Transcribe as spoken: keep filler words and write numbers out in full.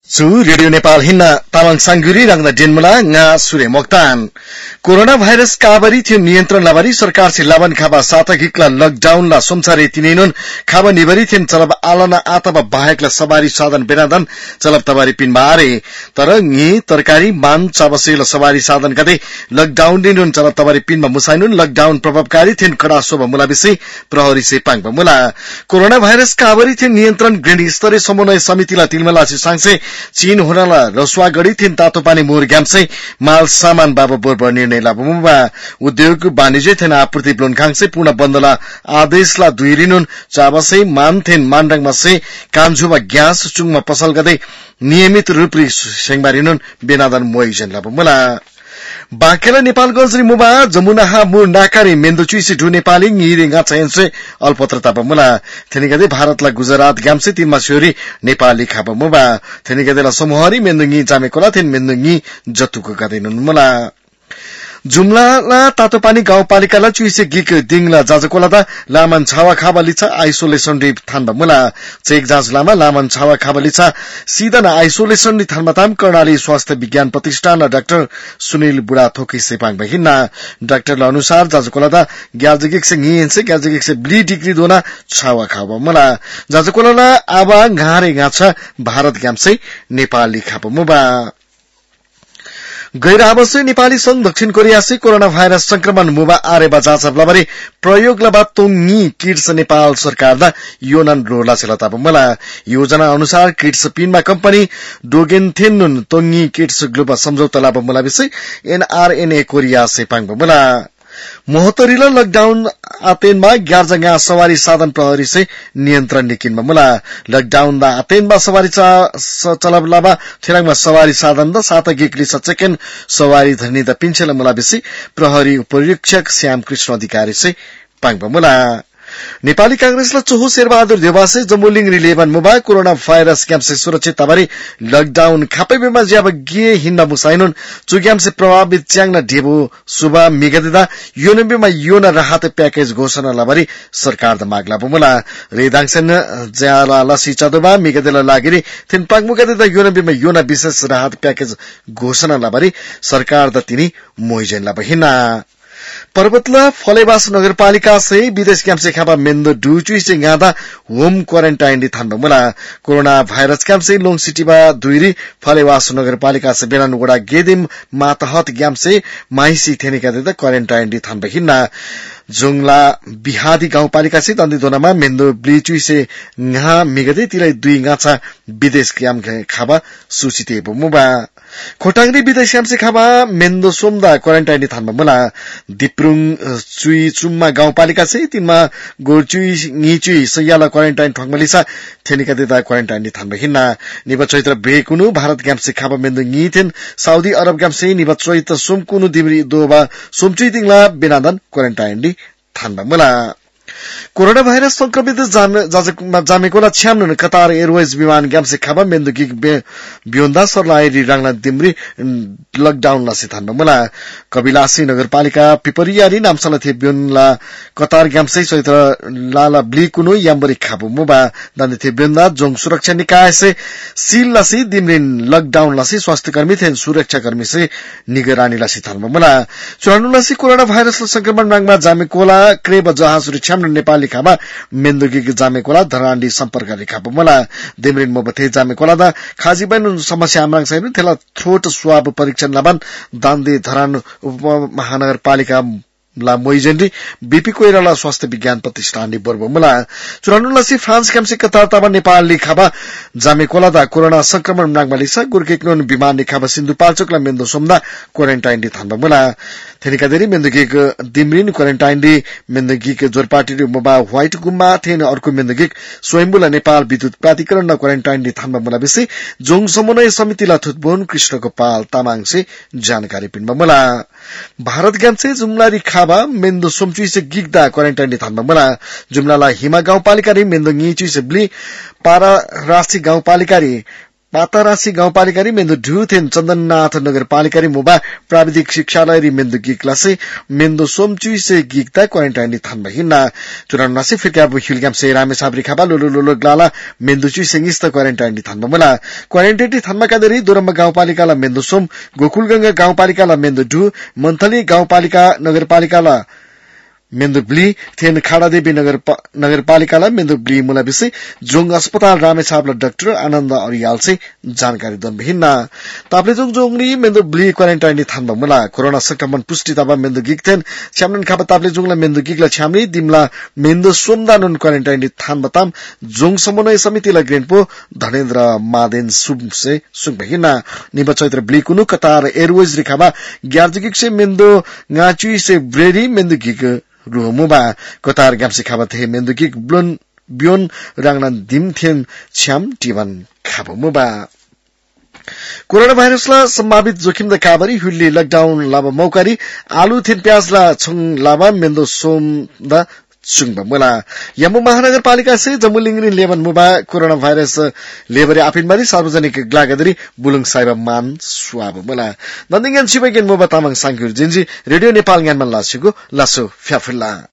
Su Radio Nepal hinna tamang sangguri rangna denmula nga sure moktan corona virus काबरी थियो नियन्त्रण लाबारी सरकार से लाबन खाबा सातागिकला लकडाउन ला सोमसारे तिनेनुन खाबा निबरी थिन चलब आलना आतबा बाहेकला सवारी साधन बेनादन चलब तबारी पिन बारे तर ngि तरकारी मान चाबसेला सवारी साधन गते लकडाउन दिनुन चलब तबारी पिनमा मुसाइनुन लकडाउन प्रभावकारी थिन खडा सोब मुलाबिसी प्रहरी से पाङ मुला कोरोना भाइरस काबरी थिन नियन्त्रण गृह स्तरीय समन्वय समितिला तिलमला सांसे चीन होनाला रसवागढी थिन तातो पानी मोर ग्यामसे माल सामान बाबा बोर निर्णय लाबमुबा उद्योग वाणिज्य थिन आपूर्ति ब्लोनखाङसे पूर्ण बन्दला आदेशला दुइरिनुन चाबसे मानथेन मानडङमा से कामझुबा ग्यास चुङमा पसल गदै नियमित रूपले सेङबारिनुन बेनादन मोइजन लाबमुला बाकेला नेपालगञ्ज रि मुबा जमुनाहा मु नाकारी मेन्दुचुइसे ढु नेपाली ङिरेङा छैनसे अल्पत्रता बमुला थेनिगदे भारतला गुजरात ग्यामसे तिनमा स्योरी नेपाली खाब मुबा थेनिगदेला समूहरी मेन्दुङि जामेकोला थेन मेन्दुङि जतुको गदैनुन मुला जुम्लाला तातोपानी गाउँपालिकाला चुइसे गिक दिङला जाजकोलादा लामन छावा खाबालिचा आइसोलेसन रि थानबा मुला चेक जाज लामा लामन छावा खाबालिचा सीधा न आइसोलेसन रि थानबाताम कर्णाली स्वास्थ्य विज्ञान प्रतिष्ठान डाक्टर सुनिल बुढा थोकी सेपाङ बहिना डाक्टरला अनुसार जाजकोलादा ग्याजगिक से ङिएनसे ग्याजगिक से ब्ली डिग्री दोना छावा खाबा मुला जाजकोलाला आबा घारे गाछा भारत ग्यामसे नेपाली खाबा मुबा गैर आवासीय नेपाली संघ दक्षिण कोरिया से कोरोना भाइरस संक्रमण मुबा आरेबा जाँचबलाबारे प्रयोग लबा तोङी किड्स नेपाल सरकार दा योनन रोला सेलता बमला योजना अनुसार किड्स पिनमा कंपनी डोगेन थेनुन तोङी किड्स ग्लोबल सम्झौता लाभ मुला विषय एनआरएनए कोरिया से पाङ बमला मोहतरीला लकडाउन आतेनमा ग्यारजंगा सवारी साधन प्रहरी से नियन्त्रण निकिनमा मुला लकडाउन दा आतेनमा सवारी चलब लाबा थेराङमा सवारी साधन दा साता गिकली सचेकेन सवारी धनी दा पिन्छेला मुला बिसी प्रहरी उपरीक्षक श्याम कृष्ण अधिकारी से पाङ मुला नेपाली कांग्रेसला चोहो शेरबहादुर देवासे जमुलिङ रिलेभन मुबा कोरोना भाइरस क्याम्प से सुरक्षित तबारी लकडाउन खापै बेमा ज्याब गे हिन्ना मुसाइनुन चुग्याम से प्रभावित च्याङना ढेबो सुबा मिगदेदा योनबेमा योना राहत प्याकेज घोषणा लाबारी सरकार द मागला बमुला रेदाङसन ज्याला लसी चदबा मिगदेला लागिरी थिन पाङ मुगदेदा योनबेमा योना विशेष राहत प्याकेज घोषणा लाबारी सरकार द तिनी मोइजेन ला बहिना पर्वतला फलेवास नगरपालिका से विदेश क्याम्प से खाबा मेन्दो डुचुइ से गादा होम क्वारेन्टाइन दि थान्बा मुला कोरोना भाइरस क्याम्प से लोङ सिटीबा दुइरी फलेवास नगरपालिका से बेलान वडा गेदिम मातहत ग्याम्प से माइसी थेनिका देदा क्वारेन्टाइन दि थान्बा हिन्ना जुङला बिहादी गाउँपालिका से दन्दी दोनामा मेन्दो ब्लिचुइ से nga मिगदे तिलाई दुई गाछा विदेश क्याम्प खाबा सूचिते बमुबा खोटाङरी विदेश क्याम्प से खाबा मेन्दो सोमदा क्वारेन्टाइन दि थान्बा मुला दिप्रुङ चुई चुम्मा गाउँपालिका से तिनमा गोरचुई ङिचुई सयाला क्वारेन्टाइन ठोकमलिसा थेनिका देदा क्वारेन्टाइन दि थान्बा हिन्ना निबा चैत्र बेकुनु भारत क्याम्प से खाबा मेन्दो ङिथेन साउदी अरब क्याम्प से निबा चैत्र सोमकुनु दिमरी दोबा सोमचुई दिङला बेनादन क्वारेन्टाइन दि थान्बा मुला कोरोना भाइरस संक्रमित जामेकोला छ्याम्न कतार एयरवेज विमान ग्याम्से खाबा मेन्दुकी ब्योन्दा सरलाई राङला दिमरी लकडाउन लासे थान्बा मुला कबिलासी नगरपालिका पिपरियारी नामसला थे ब्योनला कतार ग्याम्से सहित लाला ब्लिकुनु याम्बरी खाबु मुबा दाने थे ब्योन्दा जोङ सुरक्षा निकाय से सील लासी दिमरी लकडाउन लासी स्वास्थ्य कर्मी थे सुरक्षा कर्मी से निगरानी लासी थान्बा मुला चुरानु लासी कोरोना भाइरस संक्रमण मागमा जामेकोला क्रेब जहाज सुरक्षा नेपाली खाबा मेन्दुकी जामेकोला धराण्डी सम्पर्क रेखा मला दिमरिन मोबथे जामेकोला दा खाजीबैन समस्या आम्राङ सैन थेला थ्रोट स्वाब परीक्षण लाबन दान्दे धरान उप महानगरपालिका ला मोइजेन्डी बीपी कोइराला स्वास्थ्य विज्ञान प्रतिष्ठान बर्ब मला चुरानुलासी फ्रान्स क्याम्से कतारताबा नेपाल लिखाबा जामेकोला दा कोरोना संक्रमण नागमालिसा गुर्केकनोन विमान लिखाबा सिन्धुपाल्चोकला मेन्दो सोमदा क्वारेन्टाइन दि थान्बा मला थेनिका देरी मेन्दुकीक दिमरिन क्वारेन्टाइन दि मेन्दुकीक जोरपाटी मोबा व्हाइट गुम्बा थेन अर्को मेन्दुकीक स्वयम्बुला नेपाल विद्युत प्राधिकरण क्वारेन्टाइन दि थान्बा मला बिसे जोङ समन्वय समितिला थुतबोन कृष्ण गोपाल तामाङ से जानकारी पिनमा मला भारत ग्याम्से जुम्लारी खाबा मेन्दो सोमचुइ से गिगदा क्वारेन्टाइन दि थान्बा मला जुम्लाला हिमा गाउँपालिका रि मेन्दो ङिचुइ से ब्ली पारा राष्ट्रिय गाउँपालिका रि पातारासी गाउँपालिका री मेन्दु ढुथेन चन्दननाथ नगरपालिका री मुबा प्राविधिक शिक्षालय री मेन्दु गिकला से मेन्दु सोमचुई से गिकता क्वारेन्टाइन थान बहिना चुनाव से फिर क्या हिलगाम से रामे साबरी खाबा लोलो लोलो ग्लाला मेन्दु चुई सेंगिस्त क्वारेन्टाइन थान बमला क्वारेन्टाइन थानमा कादरी दोरम्ब गाउँपालिका ला मेन्दु सोम गोकुलगंगा गाउँपालिका ला मेन्दु ढु मन्थली गाउँपालिका नगरपालिका ला मेन्दु ब्ली थेन खाडादेवी नगर नगरपालिकालाई मेन्दु ब्ली मुला विषय जोंग अस्पताल रामेछापला डाक्टर आनन्द अरियाल से जानकारी दन भिन्न ताप्लेजुङ जोंगली मेन्दु ब्ली क्वारेन्टाइन थान्बा मुला कोरोना संक्रमण पुष्टि तबा मेन्दु गिक्थेन छ्यामन खापा ताप्लेजुङला मेन्दु गिक्ला छ्यामली दिमला मेन्दु सोमदानुन क्वारेन्टाइन थान्बताम जोंग समन्वय समितिला ग्रेनपो धनेन्द्र मादेन सुम से सुङ भिन्न निबा चैत्र ब्ली कुनु कतार एयरवेज रिखाबा ग्यार्जिगिक से मेन्दु ngaci से ब्रेरी मेन्दु गिक रुमुबा कतार गामसे खाबाथे मेन्दुकिक ब्लोन बियोन रांगनान दिमथेन छ्याम टिवन खाबमुबा कोरोना भाइरसला सम्भावित जोखिम द काबरी हुल्ली लकडाउन लाबा मौकारी आलु थेन प्याजला छङ लाबा मेन्दो सोम द चुङबा मुला यमु महानगरपालिका से जमुलिङरी लेवन मुबा कोरोना भाइरस लेबरे आपिनबारी सार्वजनिक ग्लागदरी बुलुङ साइबा मान स्वाब मुला नन्दिङन छिबेगेन मुबा तामाङ सांखुर जिन्जी रेडियो नेपाल ज्ञानमा लासेको लासो फ्याफुल्ला